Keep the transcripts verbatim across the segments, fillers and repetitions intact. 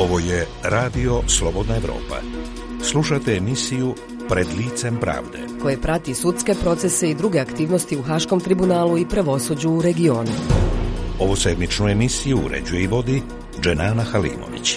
Ovo je Radio Slobodna Evropa. Slušate emisiju Pred licem pravde, koje prati sudske procese i druge aktivnosti u Haškom tribunalu i pravosuđu u regionu. Ovu sedmičnu emisiju uređuje i vodi Dženana Halimović.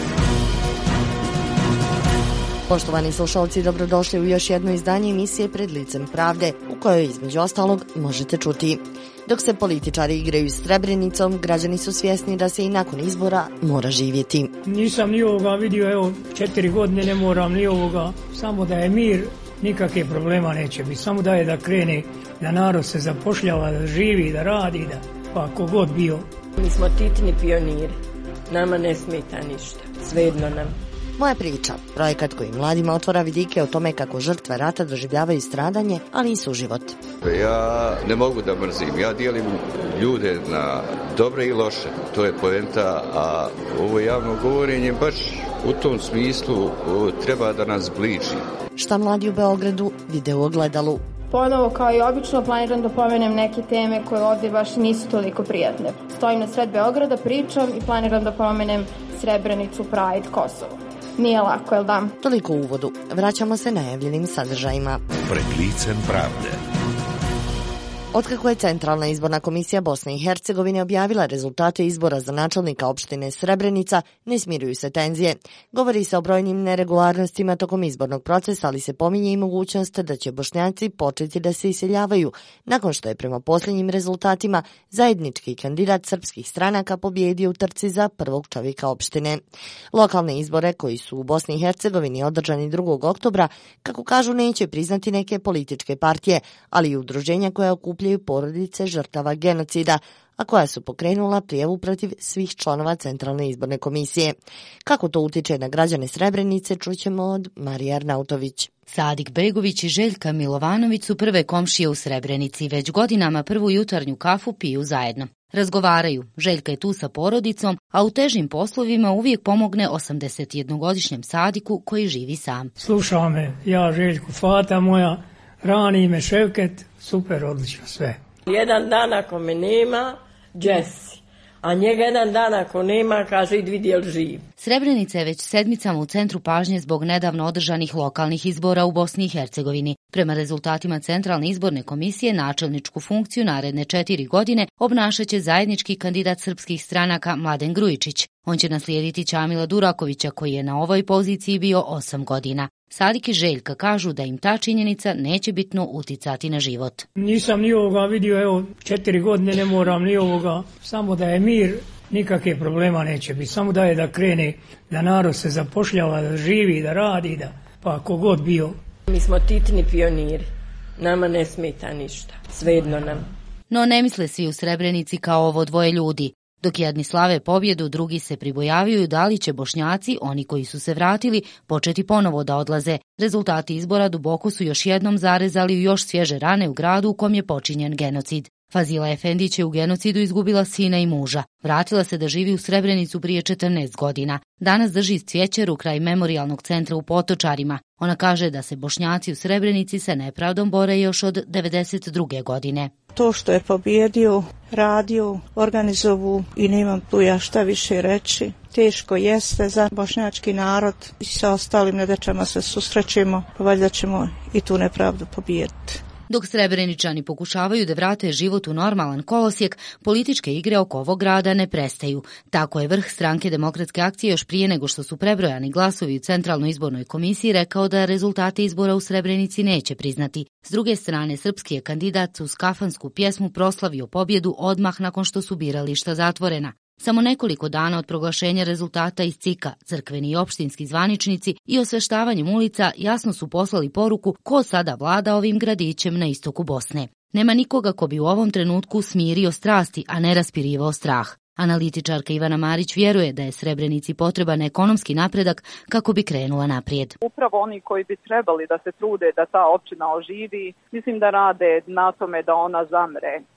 Poštovani slušalci, dobrodošli u još jedno izdanje emisije Pred licem pravde, u kojoj između ostalog možete čuti: dok se političari igraju s Srebrenicom, građani su svjesni da se i nakon izbora mora živjeti. Nisam ni ovoga vidio, evo, četiri godine ne moram ni ovoga, samo da je mir, nikakve problema neće biti, samo da je da krene, da narod se zapošljava, da živi, da radi, da pa kogod bio. Mi smo titni pioniri, nama ne smeta ništa, svejedno nam. Moja priča, projekat koji mladima otvara vidike o tome kako žrtve rata doživljavaju stradanje, ali i suživot. Ja ne mogu da mrzim, ja dijelim ljude na dobre i loše, to je poenta, a ovo javno govorenje baš u tom smislu treba da nas bliži. Šta mladi u Beogradu vide u ogledalu? Ponovo, kao i obično, planiram da pomenem neke teme koje ovdje baš nisu toliko prijatne. Stojim na sred Beograda, pričam i planiram da pomenem Srebrenicu, Pride, Kosovo. Nije lako, jel da? Toliko u uvodu. Vraćamo se najavljenim sadržajima. Pred licem pravde. Otkako je Centralna izborna komisija Bosne i Hercegovine objavila rezultate izbora za načelnika opštine Srebrenica, ne smiruju se tenzije. Govori se o brojnim neregularnostima tokom izbornog procesa, ali se pominje i mogućnost da će Bošnjaci početi da se iseljavaju, nakon što je prema posljednjim rezultatima zajednički kandidat srpskih stranaka pobjedio u trci za prvog čovjeka opštine. Lokalne izbore, koji su u Bosni i Hercegovini održani drugog oktobra, kako kažu, neće priznati neke političke partije, ali i udruženja koja okupljaju porodice žrtava genocida, a koja su pokrenula prijavu protiv svih članova Centralne izborne komisije. Kako to utiče na građane Srebrenice, čućemo od Marije Arnautović. Sadik Begović i Željka Milovanović su prve komšije u Srebrenici. Već godinama prvu jutarnju kafu piju zajedno. Razgovaraju. Željka je tu sa porodicom, a u težim poslovima uvijek pomogne osamdesetjednogodišnjem Sadiku koji živi sam. Slušao me, ja Željku, fata moja, rani me Ševket, super, odlično sve. Jedan dan ako me nema, Jesse. A njega jedan dan ako nema, kaže, idi vidi jel živ. Srebrenica je već sedmicama u centru pažnje zbog nedavno održanih lokalnih izbora u Bosni i Hercegovini. Prema rezultatima Centralne izborne komisije, načelničku funkciju naredne četiri godine obnašat će zajednički kandidat srpskih stranaka Mladen Grujičić. On će naslijediti Čamila Durakovića, koji je na ovoj poziciji bio osam godina. Sadik i Željka kažu da im ta činjenica neće bitno uticati na život. Nisam ni ovoga vidio, evo, četiri godine ne moram ni ovoga, samo da je mir, nikakve problema neće biti, samo da je da krene, da narod se zapošljava, da živi, da radi, da pa kogod bio. Mi smo titni pioniri, nama ne smeta ništa, svejedno nam. No ne misle svi u Srebrenici kao ovo dvoje ljudi. Dok jedni slave pobjedu, drugi se pribojavaju da li će Bošnjaci, oni koji su se vratili, početi ponovo da odlaze. Rezultati izbora duboko su još jednom zarezali u još svježe rane u gradu u kom je počinjen genocid. Fazila Efendić je u genocidu izgubila sina i muža. Vratila se da živi u Srebrenicu prije četrnaest godina. Danas drži cvjećaru kraj memorijalnog centra u Potočarima. Ona kaže da se Bošnjaci u Srebrenici sa nepravdom bore još od devedeset druge godine. To što je pobjedio, radio, organizovu i nemam tu ja šta više reći. Teško jeste za bošnjački narod i sa ostalim nedaćama se susrećemo, pa valjda ćemo i tu nepravdu pobijediti. Dok Srebreničani pokušavaju da vrate život u normalan kolosijek, političke igre oko ovog grada ne prestaju. Tako je vrh Stranke demokratske akcije još prije nego što su prebrojani glasovi u Centralnoj izbornoj komisiji rekao da rezultate izbora u Srebrenici neće priznati. S druge strane, srpski je kandidat uz kafansku pjesmu proslavio pobjedu odmah nakon što su birališta zatvorena. Samo nekoliko dana od proglašenja rezultata iz C I K-a, crkveni i opštinski zvaničnici i osveštavanjem ulica jasno su poslali poruku ko sada vlada ovim gradićem na istoku Bosne. Nema nikoga ko bi u ovom trenutku smirio strasti, a ne raspirivao strah. Analitičarka Ivana Marić vjeruje da je Srebrenici potreban ekonomski napredak kako bi krenula naprijed. Upravo oni koji bi trebali da se trude da ta općina oživi, mislim da rade na tome da ona zamre.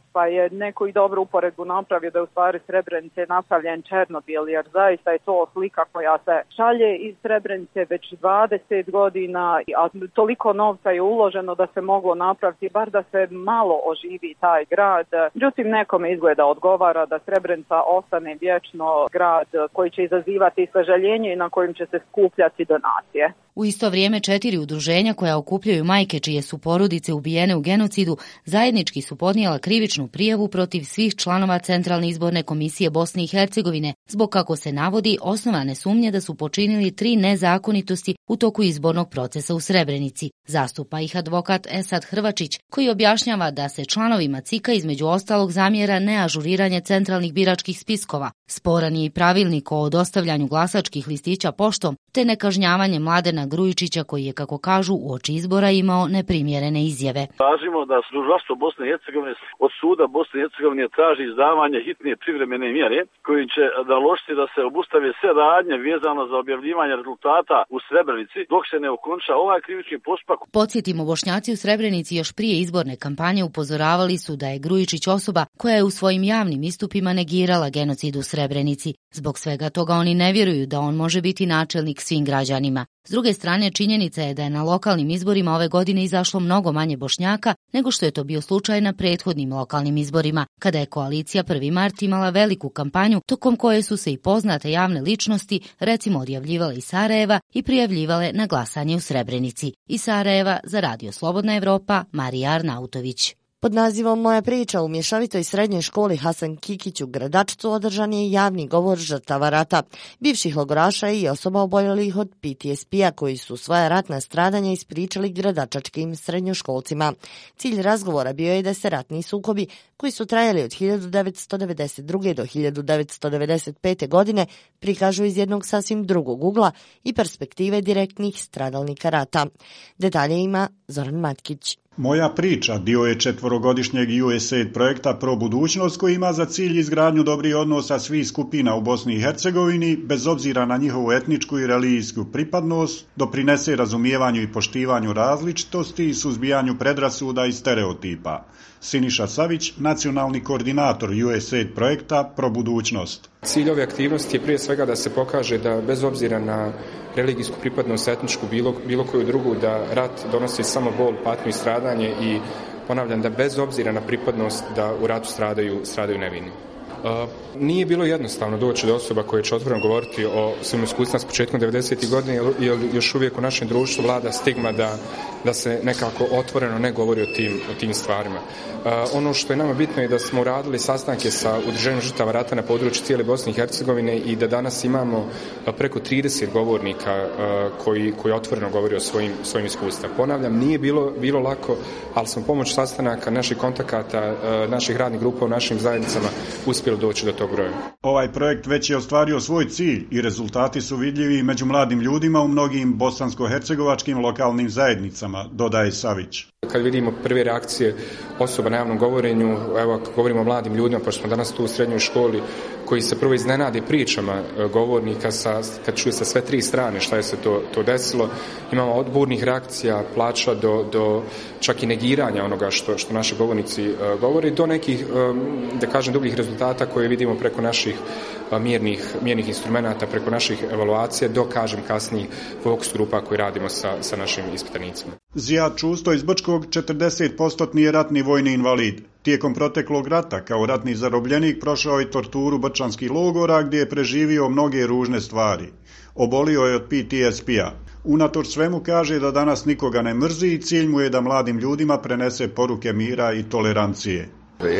pa je neko i dobru uporedbu napravio da je u stvari Srebrenice napravljen Černobil, jer zaista je to slika koja se šalje iz Srebrenice već dvadeset godina, a toliko novca je uloženo da se moglo napraviti, bar da se malo oživi taj grad. Međutim, nekome izgleda odgovara da Srebrenica ostane vječno grad koji će izazivati sažaljenje i na kojim će se skupljati donacije. U isto vrijeme četiri udruženja koja okupljaju majke čije su porodice ubijene u genocidu zajednički su podnijela krivičnu prijavu protiv svih članova Centralne izborne komisije Bosne i Hercegovine zbog, kako se navodi, osnovane sumnje da su počinili tri nezakonitosti u toku izbornog procesa u Srebrenici. Zastupa ih advokat Esad Hrvačić, koji objašnjava da se članovima C I K-a između ostalog zamjera neažuriranje centralnih biračkih spiskova, sporan je i pravilnik o dostavljanju glasačkih listića poštom, te nekažnjavanje Mladena Grujičića koji je, kako kažu, uoči izbora imao neprimjerene izjave. Tražimo da Tužilaštvo Bosne i Hercegovine od suda Bosne i Hercegovine traži izdavanje hitne privremene mjere koji će naložiti da se obustave sve radnje vezano za objavljivanje rezultata u Srebrenici dok se ne okonča ovaj krivični postupak. Podsjetimo, Bošnjaci u Srebrenici još prije izborne kampanje upozoravali su da je Grujičić osoba koja je u svojim javnim istupima negirala genocid u Srebrenici. Zbog svega toga oni ne vjeruju da on može biti načelnik svim građanima. S druge strane, činjenica je da je na lokalnim izborima ove godine izašlo mnogo manje Bošnjaka nego što je to bio slučaj na prethodnim lokalnim izborima, kada je koalicija prvi mart imala veliku kampanju tokom koje su se i poznate javne ličnosti, recimo, odjavljivale iz Sarajeva i prijavljivale na glasanje u Srebrenici. Iz Sarajeva za Radio Slobodna Evropa, Marija Arnautović. Pod nazivom Moja priča u mješovitoj srednjoj školi Hasan Kikić u Gradačcu održan je javni govor žrtava rata, bivših logoraša i osoba oboljelih od P T S P-a koji su svoja ratna stradanja ispričali gradačačkim srednjoškolcima. Cilj razgovora bio je da se ratni sukobi, koji su trajali od hiljadu devetsto devedeset druge. do hiljadu devetsto devedeset pete. godine, prikažu iz jednog sasvim drugog ugla i perspektive direktnih stradalnika rata. Detalje ima Zoran Matkić. Moja priča dio je četvorogodišnjeg U S A I D projekta Pro budućnost koji ima za cilj izgradnju dobrih odnosa svih skupina u Bosni i Hercegovini, bez obzira na njihovu etničku i religijsku pripadnost, doprinese razumijevanju i poštivanju različitosti i suzbijanju predrasuda i stereotipa. Siniša Savić, nacionalni koordinator U S A I D projekta Pro budućnost. Cilj ove aktivnosti je prije svega da se pokaže da bez obzira na religijsku pripadnost, etničku, bilo, bilo koju drugu, da rat donosi samo bol, patnju i stradanje i ponavljam da bez obzira na pripadnost da u ratu stradaju, stradaju nevini. Uh, nije bilo jednostavno doći do osoba koje će otvoreno govoriti o svojim iskustvima s početkom devedesetih godina, jer još uvijek u našem društvu vlada stigma da, da se nekako otvoreno ne govori o tim, o tim stvarima. Uh, ono što je nama bitno je da smo uradili sastanke sa udruženjem žrtava rata na području cijele Bosne i Hercegovine i da danas imamo preko trideset govornika uh, koji, koji otvoreno govori o svojim, svojim iskustvima. Ponavljam, nije bilo, bilo lako, ali smo pomoć sastanaka, naših kontakata, uh, naših radnih grupa u našim zajednicama uspjeli doći do tog broja. Ovaj projekt već je ostvario svoj cilj i rezultati su vidljivi među mladim ljudima u mnogim bosansko-hercegovačkim lokalnim zajednicama, dodaje Savić. Kad vidimo prve reakcije osoba na javnom govorenju, evo ako govorimo o mladim ljudima, pošto smo danas tu u srednjoj školi, koji se prvo iznenade pričama govornika sa, kad čuje sa sve tri strane šta je se to, to desilo, imamo od burnih reakcija, plača do, do čak i negiranja onoga što, što naši govornici uh, govori, do nekih, um, da kažem, dubljih rezultata koje vidimo preko naših uh, mirnih, mirnih instrumenata, preko naših evaluacija, do, kažem, kasnijih fokus grupa koje radimo sa, sa našim ispitanicima. Zijad Čusto iz Brčkog, četrdeset posto je ratni vojni invalid. Tijekom proteklog rata kao ratni zarobljenik prošao je torturu brčanskih logora gdje je preživio mnoge ružne stvari. Obolio je od P T S P-a. Unatoč svemu kaže da danas nikoga ne mrzi i cilj mu je da mladim ljudima prenese poruke mira i tolerancije.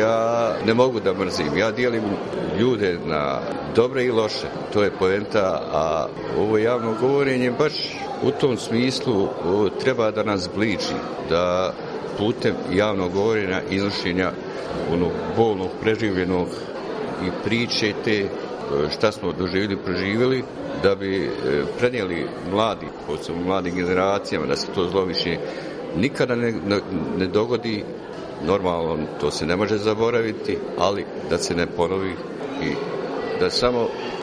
Ja ne mogu da mrzim, ja dijelim ljude na dobre i loše, to je poenta, a ovo javno govorenje baš u tom smislu treba da nas zbliži, da putem javnog govorenja, iznošenja onog bolnog, preživljenog i priče te šta smo doživjeli, proživjeli, da bi prenijeli mladi, posebno mladim generacijama, da se to zlo više nikada ne, ne, ne dogodi. Normalno, to se ne može zaboraviti, ali da se ne ponovi i da samo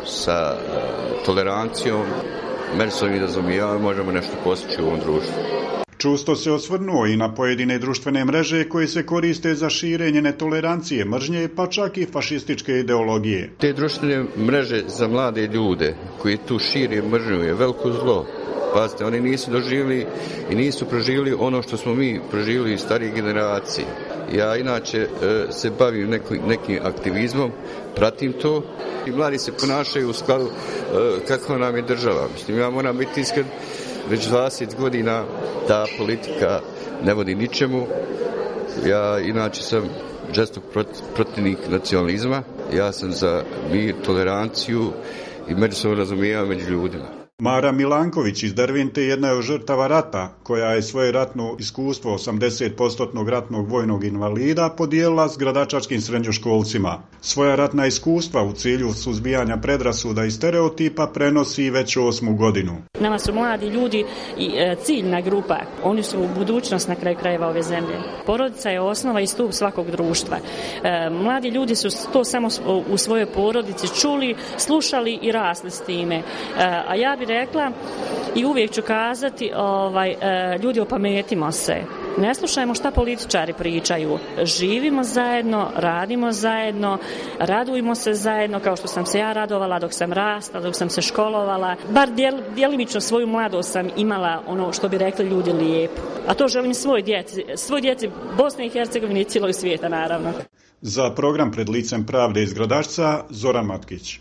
sa tolerancijom, međusobnim razumijevanjem možemo nešto postići u ovom društvu. Čusto se osvrnuo i na pojedine društvene mreže koje se koriste za širenje netolerancije, mržnje, pa čak i fašističke ideologije. Te društvene mreže za mlade ljude koji tu šire mržnju je veliko zlo. Pazite, oni nisu doživjeli i nisu proživjeli ono što smo mi proživjeli iz starih generacije. Ja inače se bavim nekim, nekim aktivizmom, pratim to i mladi se ponašaju u skladu kako nam je država. Mislim, ja moram biti iskren, već dvadeset godina ta politika ne vodi ničemu. Ja inače sam žestok protivnik nacionalizma. Ja sam za mir, toleranciju i međusobno razumijevanje među ljudima. Mara Milanković iz Dervente jedna je od žrtava rata, koja je svoje ratno iskustvo osamdeset posto ratnog vojnog invalida podijelila s gradačačkim srednjoškolcima. Svoja ratna iskustva u cilju suzbijanja predrasuda i stereotipa prenosi već osmu godinu. Nama su mladi ljudi i e, ciljna grupa. Oni su budućnost na kraju krajeva ove zemlje. Porodica je osnova i stup svakog društva. E, mladi ljudi su to samo u svojoj porodici čuli, slušali i rasli s time. E, a ja bih rekla i uvijek ću kazati, ovaj, e, ljudi, opametimo se. Ne slušajmo šta političari pričaju. Živimo zajedno, radimo zajedno, radujmo se zajedno kao što sam se ja radovala dok sam rastla, dok sam se školovala. Bar djel, djelimično svoju mladost sam imala ono što bi rekli ljudi lijepo. A to želim svoj djeci, svoj djeci Bosne i Hercegovine i cijelog svijeta naravno. Za program Pred licem pravde iz Gradačca, Zoran Matkić.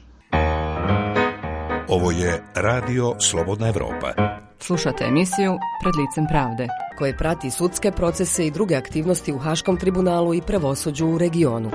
Ovo je Radio Slobodna Evropa. Slušate emisiju Pred licem pravde, koje prati sudske procese i druge aktivnosti u Haškom tribunalu i pravosuđu u regionu.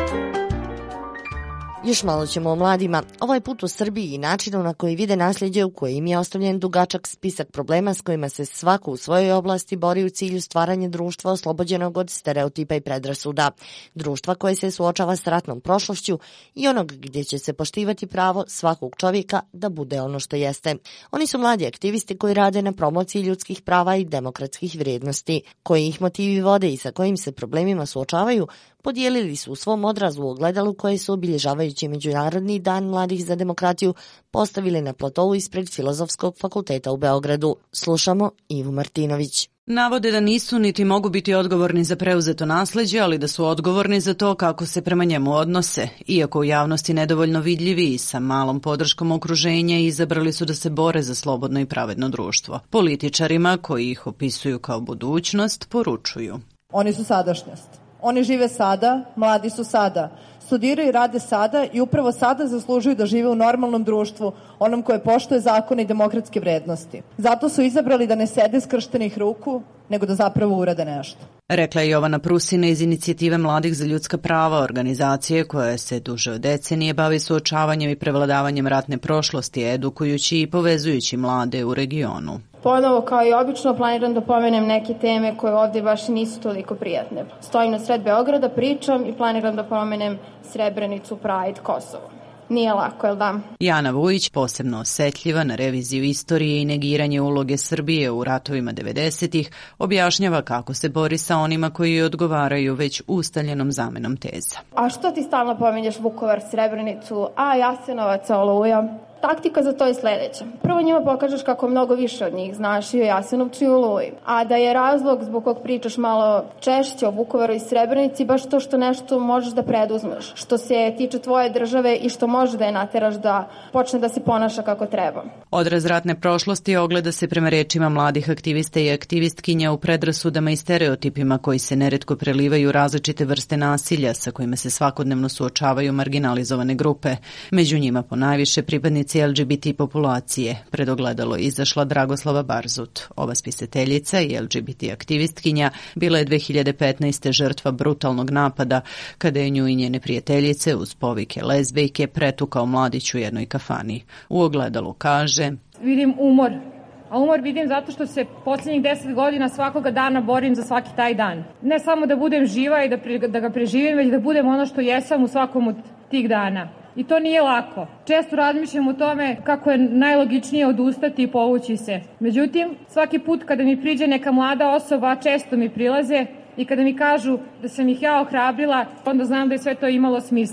Još malo ćemo o mladima, ovaj put u Srbiji i načinu na koji vide nasljeđe u kojem je ostavljen dugačak spisak problema s kojima se svako u svojoj oblasti bori u cilju stvaranja društva oslobođenog od stereotipa i predrasuda. Društva koje se suočava s ratnom prošlošću i onog gdje će se poštivati pravo svakog čovjeka da bude ono što jeste. Oni su mladi aktivisti koji rade na promociji ljudskih prava i demokratskih vrijednosti. Koji ih motivi vode i sa kojim se problemima suočavaju, podijelili su u svom odrazu u ogledalu koje su obilježavajući Međunarodni dan mladih za demokratiju postavili na platovu ispred Filozofskog fakulteta u Beogradu. Slušamo Ivu Martinović. Navode da nisu niti mogu biti odgovorni za preuzeto nasleđe, ali da su odgovorni za to kako se prema njemu odnose. Iako u javnosti nedovoljno vidljivi i sa malom podrškom okruženja, izabrali su da se bore za slobodno i pravedno društvo. Političarima, koji ih opisuju kao budućnost, poručuju. Oni su sadašnjost. Oni žive sada, mladi su sada, studiraju i rade sada i upravo sada zaslužuju da žive u normalnom društvu, onom koje poštuje zakone i demokratske vrednosti. Zato su izabrali da ne sede skrštenih ruku, nego da zapravo urade nešto. Rekla je Jovana Prusina iz Inicijative mladih za ljudska prava, organizacije koja se duže od decenije bavi suočavanjem i prevladavanjem ratne prošlosti, edukujući i povezujući mlade u regionu. Ponovo, kao i obično, planiram da pomenem neke teme koje ovdje baš nisu toliko prijatne. Stojim na sred Beograda, pričam i planiram da pomenem Srebrenicu, Pride, Kosovo. Nije lako, jel da? Jana Vujić, posebno osjetljiva na reviziju istorije i negiranje uloge Srbije u ratovima devedesetih, objašnjava kako se bori sa onima koji odgovaraju već ustaljenom zamenom teza. A što ti stalno pominješ Vukovar, Srebrenicu, a Jasenovac, Oluja? Taktika za to je sljedeća. Prvo njima pokažeš kako mnogo više od njih znaš i o Jasenovcu i o Oluji. A da je razlog zbog kog pričaš malo češće o Vukovaru i Srebrenici baš to što nešto možeš da preduzmeš, što se tiče tvoje države i što može da je nateraš da počne da se ponaša kako treba. Odraz ratne prošlosti ogleda se prema rečima mladih aktivista i aktivistkinja u predrasudama i stereotipima koji se neretko prelivaju u različite vrste nasilja sa kojima se svakodnevno suočavaju marginalizovane grupe. Među njima ponajviše pripadnici L G B T populacije. Pred ogledalo izašla Dragoslava Barzut. Ova spisateljica i L G B T aktivistkinja bila je dve hiljade petnaeste. žrtva brutalnog napada kada je nju i njene prijateljice uz povike lezbejke pretukao mladić u jednoj kafani. U ogledalu kaže: Vidim umor. A umor vidim zato što se posljednjih deset godina svakoga dana borim za svaki taj dan. Ne samo da budem živa i da, pre, da ga preživim, već da budem ono što jesam u svakom od tih dana. I to nije lako. Često razmišljam o tome kako je najlogičnije odustati i povući se. Međutim, svaki put kada mi priđe neka mlada osoba, često mi prilaze i kada mi kažu da sam ih ja ohrabrila, onda znam da je sve to imalo smisla.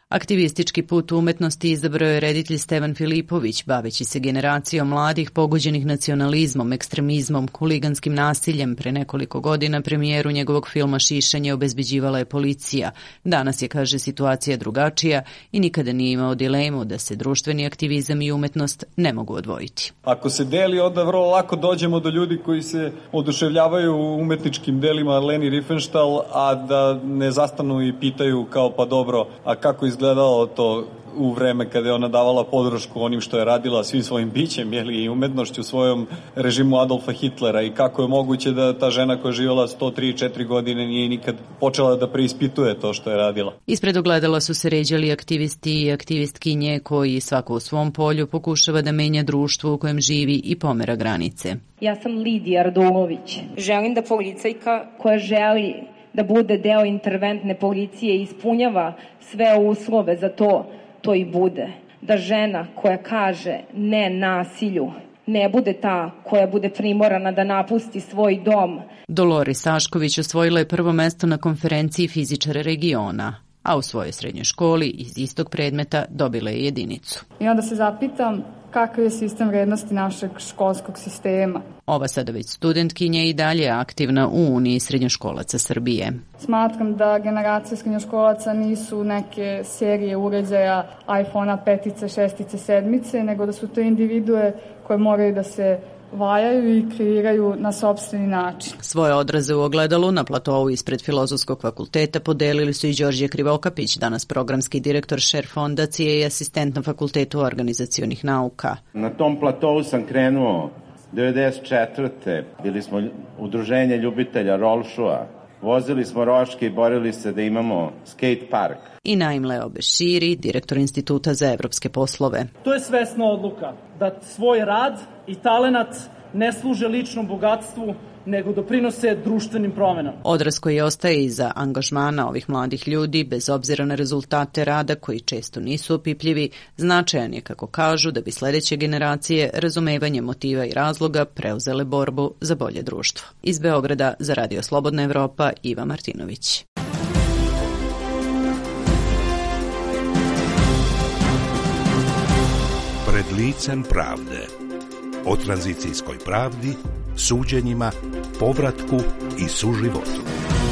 Aktivistički put u umetnosti izabrao je reditelj Stevan Filipović, baveći se generacijom mladih pogođenih nacionalizmom, ekstremizmom, huliganskim nasiljem. Pre nekoliko godina premijeru njegovog filma Šišanje obezbeđivala je policija. Danas je, kaže, situacija drugačija i nikada nije imao dilemu da se društveni aktivizam i umetnost ne mogu odvojiti. Ako se deli, onda vrlo lako dođemo do ljudi koji se oduševljavaju umetničkim delima Leni Riefenstahl, a da ne zastanu i pitaju kao pa dobro, a kako izgledalo to u vreme kada je ona davala podršku onim što je radila svim svojim bićem, jeli, i umetnošću svojom režimu Adolfa Hitlera, i kako je moguće da ta žena koja je živjela sto tri četiri godine nije nikad počela da preispituje to što je radila. Ispred ogledala su se ređali aktivisti i aktivistkinje koji svako u svom polju pokušava da menja društvo u kojem živi i pomera granice. Ja sam Lidija Radulović. Želim da policajka koja želi da bude deo interventne policije i ispunjava sve uslove za to, to i bude. Da žena koja kaže ne nasilju ne bude ta koja bude primorana da napusti svoj dom. Dolori Sašković osvojila je prvo mesto na konferenciji fizičara regiona, a u svojoj srednjoj školi iz istog predmeta dobila je jedinicu. I onda se zapitam kakav je sistem vrednosti našeg školskog sistema. Ova sada već studentkinja i dalje je aktivna u Uniji srednjoškolaca Srbije. Smatram da generacije srednjoškolaca nisu neke serije uređaja iPhone-a petice, šestice, sedmice, nego da su to individue koje moraju da se valjaju i kreiraju na sopstveni način. Svoje odraze u ogledalu na platovu ispred Filozofskog fakulteta podelili su i Đorđe Krivokapić, danas programski direktor Šer fondacije i asistent na Fakultetu organizacionih nauka. Na tom platovu sam krenuo devedeset četvrte Bili smo udruženje ljubitelja rolšua. Vozili smo roške i borili se da imamo skate park. I Naim Leo Beširi, direktor Instituta za evropske poslove. To je svesna odluka da svoj rad i talenat ne služe ličnom bogatstvu, nego doprinose društvenim promenama. Odraz koji ostaje iza angažmana ovih mladih ljudi, bez obzira na rezultate rada koji često nisu opipljivi, značajan je, kako kažu, da bi sledeće generacije razumevanje motiva i razloga preuzele borbu za bolje društvo. Iz Beograda za Radio Slobodna Evropa, Iva Martinović. Pred licem pravde. O tranzicijskoj pravdi, suđenjima, povratku i suživotu.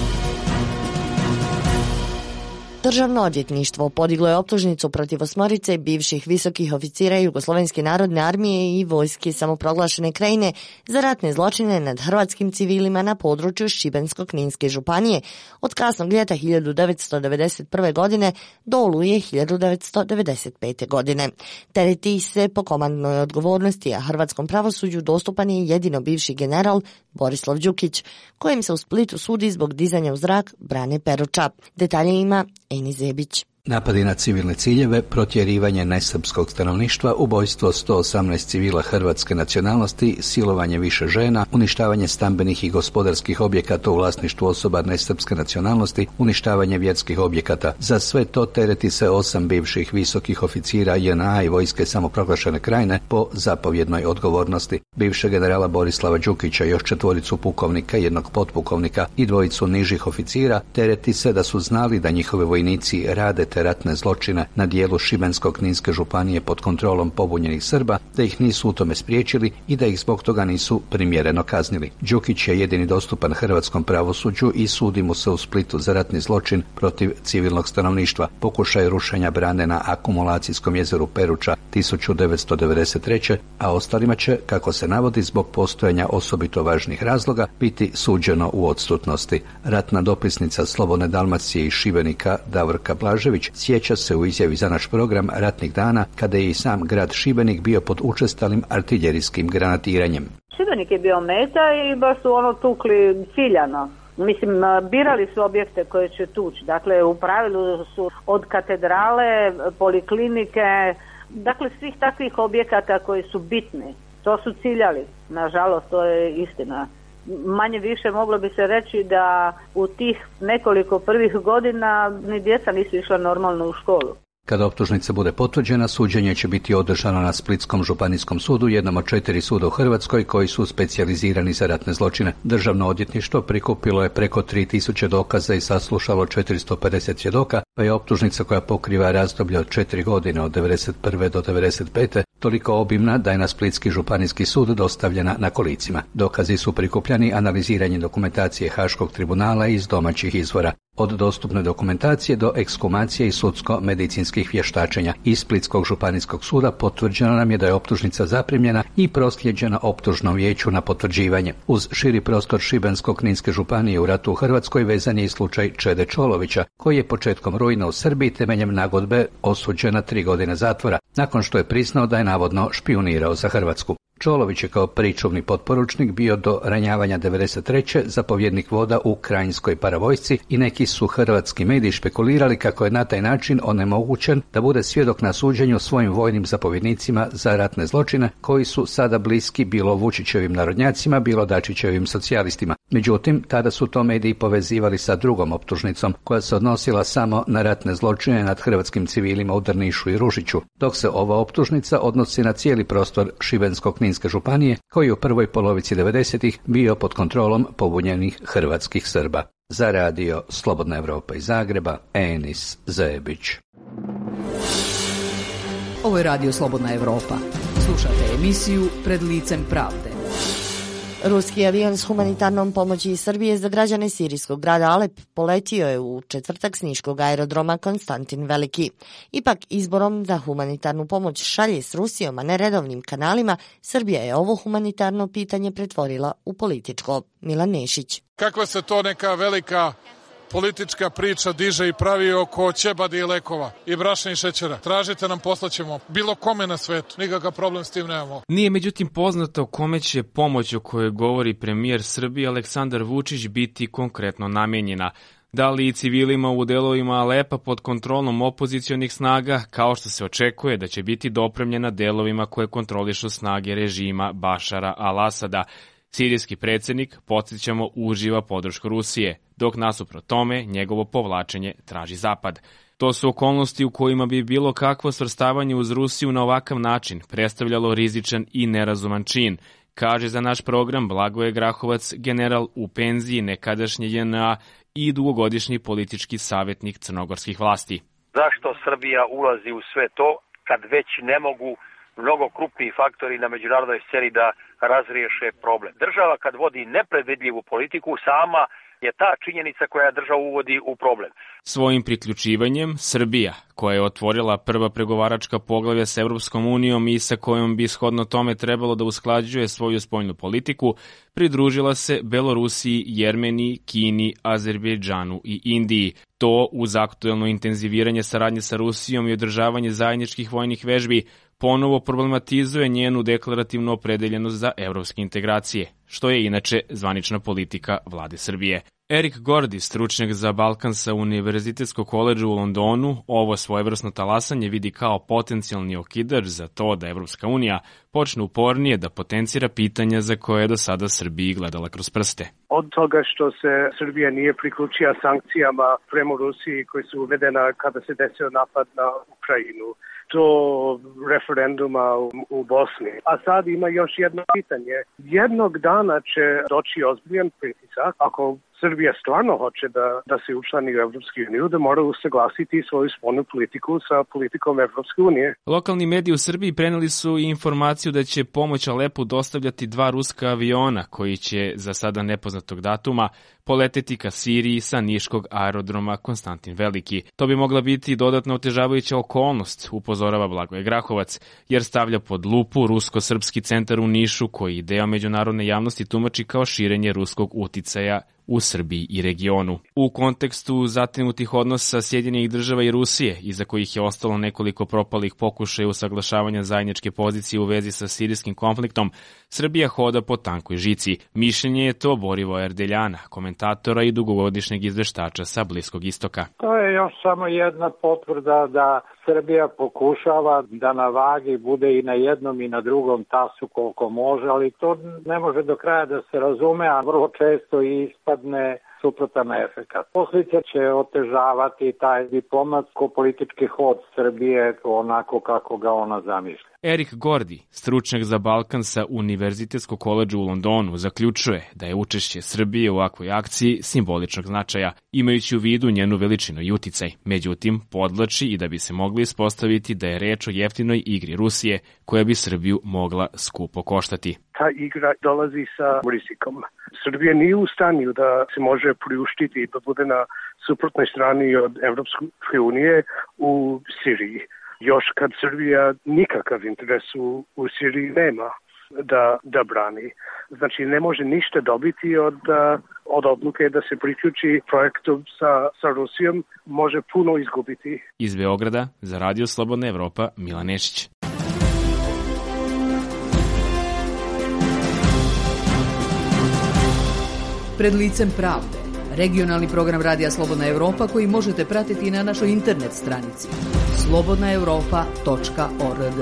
Državno odvjetništvo podiglo je optužnicu protiv osmorice bivših visokih oficira Jugoslovenske narodne armije i vojske samoproglašene Krajine za ratne zločine nad hrvatskim civilima na području Šibensko-Kninske županije od kasnog ljeta hiljadu devetsto devedeset prve. godine do oluje hiljadu devetsto devedeset pete. godine. Tereti se po komandnoj odgovornosti, a hrvatskom pravosuđu dostupan je jedino bivši general Borislav Đukić, kojem se u Splitu sudi zbog dizanja u zrak Brane Peruča. Detalje ima Eni Zebić. Napadi na civilne ciljeve, protjerivanje nesrpskog stanovništva, ubojstvo sto osamnaest civila hrvatske nacionalnosti, silovanje više žena, uništavanje stambenih i gospodarskih objekata u vlasništvu osoba nesrpske nacionalnosti, uništavanje vjerskih objekata. Za sve to tereti se osam bivših visokih oficira J N A i vojske samoproglašene Krajine po zapovjednoj odgovornosti. Bivšeg generala Borislava Đukića, još četvoricu pukovnika, jednog potpukovnika i dvojicu nižih oficira tereti se da su znali da njihove vojnici rade ratne zločine na dijelu Šibensko-Kninske županije pod kontrolom pobunjenih Srba, da ih nisu u tome spriječili i da ih zbog toga nisu primjereno kaznili. Đukić je jedini dostupan hrvatskom pravosuđu i sudi mu se u Splitu za ratni zločin protiv civilnog stanovništva, pokušaj rušenja brane na akumulacijskom jezeru Peruča tisuću devetsto devedeset treće. a ostalima će, kako se navodi, zbog postojanja osobito važnih razloga, biti suđeno u odsutnosti. Ratna dopisnica Slobodne Dalmacije i Šibenika Davorka Blažević sjeća se u izjavi za naš program ratnih dana kada je i sam grad Šibenik bio pod učestalim artiljerijskim granatiranjem. Šibenik je bio meta i baš su ono tukli ciljano. Mislim, birali su objekte koje će tući. Dakle, u pravilu su od katedrale, poliklinike, dakle svih takvih objekata koji su bitni. To su ciljali. Nažalost, to je istina. Manje više moglo bi se reći da u tih nekoliko prvih godina ni djeca nisu išla normalno u školu. Kada optužnica bude potvrđena, suđenje će biti održano na Splitskom županijskom sudu, jednom od četiri suda u Hrvatskoj koji su specijalizirani za ratne zločine. Državno odvjetništvo prikupilo je preko tri tisuće dokaza i saslušalo četiristo pedeset svjedoka, pa je optužnica koja pokriva razdoblje od četiri godine od devedeset prve do devedeset pete toliko obimna da je na Splitski županijski sud dostavljena na kolicima. Dokazi su prikupljani analiziranjem dokumentacije Haškog tribunala iz domaćih izvora. Od dostupne dokumentacije do ekskumacije i sudsko-medicinskih vještačenja. Iz Splitskog županijskog suda potvrđeno nam je da je optužnica zaprimljena i proslijeđena optužnom vijeću na potvrđivanje. Uz širi prostor Šibensko-kninske županije u ratu u Hrvatskoj vezan je i slučaj Čede Čolovića, koji je početkom rujna u Srbiji temeljem nagodbe osuđen na tri godine zatvora, nakon što je priznao da je navodno špijunirao za Hrvatsku. Čolović je kao pričuvni potporučnik bio do ranjavanja devedeset treće zapovjednik voda u Krajinskoj paravojsci i neki su hrvatski mediji špekulirali kako je na taj način onemogućen da bude svjedok na suđenju svojim vojnim zapovjednicima za ratne zločine koji su sada bliski bilo Vučićevim narodnjacima, bilo Dačićevim socijalistima. Međutim, tada su to mediji povezivali sa drugom optužnicom koja se odnosila samo na ratne zločine nad hrvatskim civilima u Drnišu i Ružiću, dok se ova optužnica odnosi na cijeli prostor Šibensko-kninske županije koji u prvoj polovici devedesetih bio pod kontrolom pobunjenih hrvatskih Srba. Za radio Slobodna Evropa iz Zagreba, Enis Zebić. Ovo je radio Slobodna Evropa. Slušate emisiju Pred licem pravde. Ruski avion s humanitarnom pomoći iz Srbije za građane sirijskog grada Alep poletio je u četvrtak s niškog aerodroma Konstantin Veliki. Ipak izborom da humanitarnu pomoć šalje s Rusijom, a ne redovnim kanalima, Srbija je ovo humanitarno pitanje pretvorila u političko. Milan Nešić. Kakva se to neka velika politička priča diže i pravi oko ćebadi i lekova i brašna i šećera. Tražite nam, poslaćemo bilo kome na svetu. Nikakav problem s tim nemamo. Nije međutim poznato kome će pomoć o kojoj govori premijer Srbije Aleksandar Vučić biti konkretno namenjena. Da li i civilima u delovima Alepa pod kontrolom opozicionih snaga, kao što se očekuje da će biti dopremljena delovima koje kontrolišu snage režima Bašara al-Asada. Sirijski predsjednik, podsjećamo, uživa podršku Rusije, dok nasuprot tome njegovo povlačenje traži Zapad. To su okolnosti u kojima bi bilo kakvo svrstavanje uz Rusiju na ovakav način predstavljalo rizičan i nerazuman čin, kaže za naš program Blagoje Grahovac, general u penziji nekadašnje J N A i dugogodišnji politički savjetnik crnogorskih vlasti. Zašto Srbija ulazi u sve to kad već ne mogu mnogo krupniji faktori na međunarodnoj sceni da razriješe problem? Država kad vodi nepredvidljivu politiku, sama je ta činjenica koja državu uvodi u problem. Svojim priključivanjem Srbija, koja je otvorila prva pregovaračka poglavlja s Evropskom unijom i sa kojom bi shodno tome trebalo da usklađuje svoju spoljnu politiku, pridružila se Belorusiji, Jermeniji, Kini, Azerbejdžanu i Indiji. To, uz aktuelno intenziviranje saradnje sa Rusijom i održavanje zajedničkih vojnih vežbi, ponovo problematizuje njenu deklarativnu opredeljenost za evropske integracije, što je inače zvanična politika vlade Srbije. Erik Gordy, stručnjak za Balkan sa Univerzitetskog koledža u Londonu, ovo svojevrsno talasanje vidi kao potencijalni okidač za to da Evropska unija počne upornije da potencira pitanja za koje je do sada Srbiji gledala kroz prste. Od toga što se Srbija nije priključila sankcijama prema Rusiji koji su uvedena kada se desio napad na Ukrajinu, to referenduma u, u Bosni. A sad ima još jedno pitanje. Jednog dana će doći ozbiljan pritisak, ako Srbija stvarno hoće da, da se učlani u Evropsku uniju, da mora usaglasiti svoju spoljnu politiku sa politikom Evropske unije. Lokalni mediji u Srbiji preneli su i informaciju da će pomoć Alepu dostavljati dva ruska aviona koji će za sada nepoznatog datuma poleteti ka Siriji sa niškog aerodroma Konstantin Veliki. To bi mogla biti dodatno otežavajuća okolnost, upozorava Blagoje Grahovac, jer stavlja pod lupu rusko-srpski centar u Nišu koji deo međunarodne javnosti tumači kao širenje ruskog uticaja u Srbiji i regionu. U kontekstu zatinutih odnosa Sjedinjenih država i Rusije, iza kojih je ostalo nekoliko propalih pokušaja usaglašavanja zajedničke pozicije u vezi sa sirijskim konfliktom, Srbija hoda po tankoj žici. Mišljenje je to Borivoja Erdeljana, komentatora i dugogodišnjeg izveštača sa Bliskog istoka. To je još samo jedna potvrda da Srbija pokušava da na vagi bude i na jednom i na drugom tasu koliko može, ali to ne može do kraja da se razume, a vrlo često ispadne suprotan efekat. Posljedice će otežavati taj diplomatsko-politički hod Srbije onako kako ga ona zamišlja. Erik Gordi, stručnjak za Balkan sa Univerzitetskog koledža u Londonu, zaključuje da je učešće Srbije u ovakvoj akciji simboličnog značaja, imajući u vidu njenu veličinu i uticaj. Međutim, podlači i da bi se mogli ispostaviti da je reč o jeftinoj igri Rusije koja bi Srbiju mogla skupo koštati. Ta igra dolazi sa rizikom. Srbija nije u stanju da se može priuštiti da bude na suprotnoj strani od Evropske unije u Siriji. Još kad Srbija nikakav interes u, u Siriji nema da, da brani. Znači ne može ništa dobiti od, od odluke da se priključi projektu sa, sa Rusijom, može puno izgubiti. Iz Beograda za Radio Slobodna Evropa, Milan Nešić. Pred licem pravde. Regionalni program Radija Slobodna Evropa koji možete pratiti i na našoj internet stranici slobodna europa tačka org.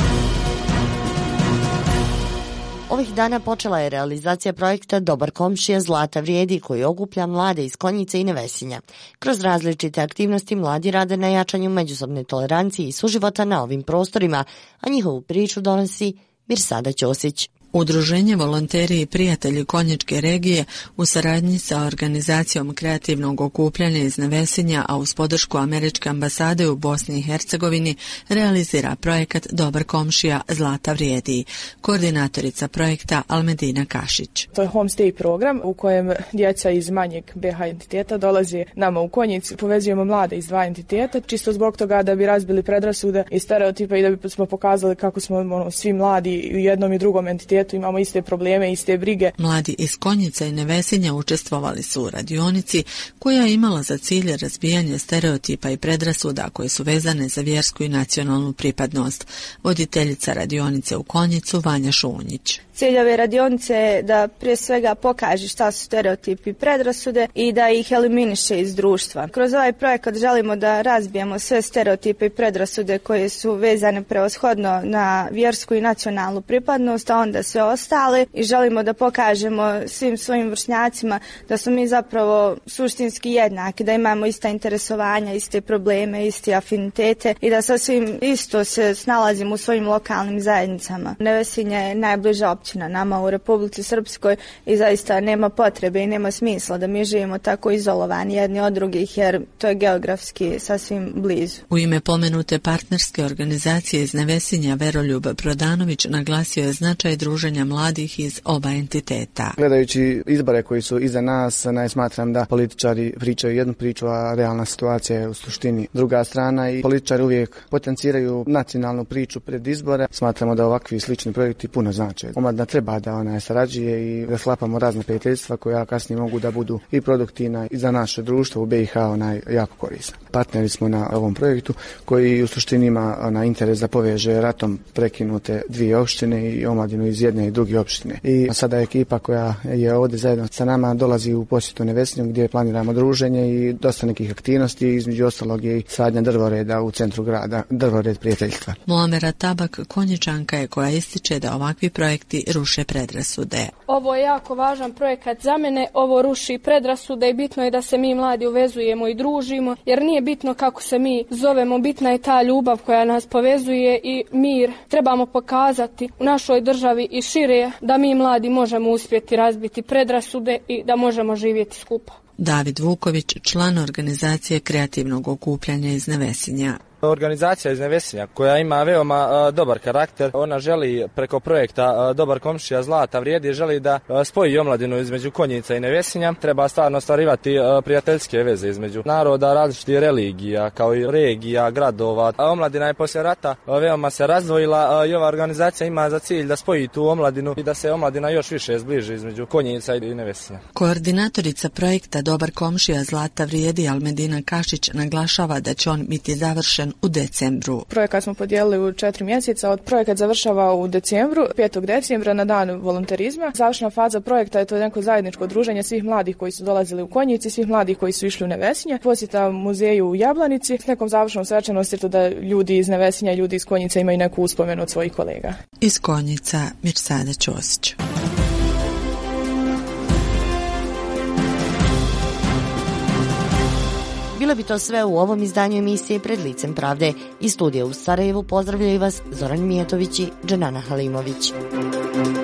Ovih dana počela je realizacija projekta Dobar komšija Zlata vrijedi koji okuplja mlade iz Konjice i Nevesinja. Kroz različite aktivnosti mladi rade na jačanju međusobne tolerancije i suživota na ovim prostorima, a njihovu priču donosi Mirsada Ćosić. Udruženje Volonteri i prijatelji Konjičke regije u saradnji sa organizacijom kreativnog okupljanja iz Nevesinja, a uz podršku Američke ambasade u Bosni i Hercegovini, realizira projekat Dobar komšija Zlata vrijedi. Koordinatorica projekta Almedina Kašić. To je homestay program u kojem djeca iz manjeg B H entiteta dolaze nama u Konjic. Povezujemo mlade iz dva entiteta, čisto zbog toga da bi razbili predrasude i stereotipe i da bi smo pokazali kako smo ono, svi mladi u jednom i drugom entitetu imamo iste probleme, iste brige. Mladi iz Konjica i Nevesinja učestvovali su u radionici koja je imala za cilj razbijanje stereotipa i predrasuda koje su vezane za vjersku i nacionalnu pripadnost. Voditeljica radionice u Konjicu Vanja Šunjić. Cilj ove radionice je da prije svega pokaže šta su stereotipi i predrasude i da ih eliminiše iz društva. Kroz ovaj projekat želimo da razbijemo sve stereotipe i predrasude koje su vezane prevashodno na vjersku i nacionalnu pripadnost, a onda sve ostale, i želimo da pokažemo svim svojim vršnjacima da smo mi zapravo suštinski jednaki, da imamo ista interesovanja, iste probleme, iste afinitete i da sasvim isto se snalazimo u svojim lokalnim zajednicama. Nevesinje je najbliža općina nama u Republici Srpskoj i zaista nema potrebe i nema smisla da mi živimo tako izolovani jedni od drugih, jer to je geografski sasvim blizu. U ime pomenute partnerske organizacije iz Nevesinja Veroljub Prodanović naglasio je značaj druženja mladih iz oba entiteta. Gledajući izbore koji su iza nas, ne smatram da političari pričaju jednu priču, a realna situacija je u suštini druga strana i političari uvijek potenciraju nacionalnu priču pred izbore. Smatramo da ovakvi slični projekti puno znače. Omladina treba da ona sarađuje i da sklapamo razne prijateljstva koja kasnije mogu da budu i produktivna i za naše društvo u B i H ona jako korisna. Partneri smo na ovom projektu koji u suštini ima ona interes da poveže ratom prekinute dvije opštine i omladinu iz jedne i druge opštine. I sada ekipa koja je ovdje zajedno sa nama dolazi u posjetu Nevesinju gdje planiramo druženje i dosta nekih aktivnosti, između ostalog je i sadnja drvoreda u centru grada, drvored prijateljstva. Muamera Tabak Konjičanka je koja ističe da ovakvi projekti ruše predrasude. Ovo je jako važan projekat za mene, ovo ruši predrasude i bitno je da se mi mladi uvezujemo i družimo, jer nije bitno kako se mi zovemo, bitna je ta ljubav koja nas povezuje i mir. Trebamo pokazati u našoj državi i šire da mi mladi možemo uspjeti razbiti predrasude i da možemo živjeti skupa. David Vuković, član organizacije kreativnog okupljanja iz Nevesinja. Organizacija iz Nevesinja koja ima veoma a, dobar karakter, ona želi preko projekta a, Dobar komšija Zlata vrijedi, želi da a, spoji omladinu između Konjica i Nevesinja. Treba stvarno ostvarivati a, prijateljske veze između naroda, različitih religija, kao i regija, gradova. A omladina je poslije rata a, veoma se razdvojila a, i ova organizacija ima za cilj da spoji tu omladinu i da se omladina još više zbliži između Konjica i Nevesinja. Koordinatorica projekta Dobar komšija Zlata vrijedi Almedina Kašić naglašava da će on biti završen u decembru. Projekat smo podijelili u četiri mjeseca. Od projekat završava u decembru, petog decembra na dan volonterizma. Završna faza projekta je to neko zajedničko druženje svih mladih koji su dolazili u Konjici, svih mladih koji su išli u Nevesinje, posjeta muzeju u Jablanici s nekom završnom svečanosti da ljudi iz Nevesinja i ljudi iz Konjice imaju neku uspomenu od svojih kolega. Iz Konjica Mirsada Ćosić. Bilo bi to sve u ovom izdanju emisije Pred licem pravde. Iz studija u Sarajevu pozdravljaju vas Zoran Mijetović i Dženana Halimović.